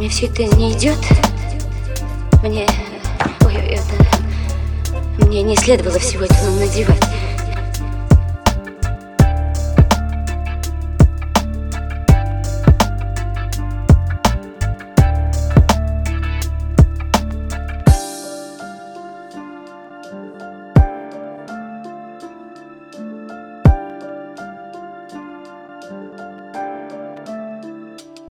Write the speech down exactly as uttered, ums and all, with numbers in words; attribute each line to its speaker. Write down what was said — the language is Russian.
Speaker 1: Мне все это не идет. Мне... Ой, это... Мне не следовало всего этого надевать.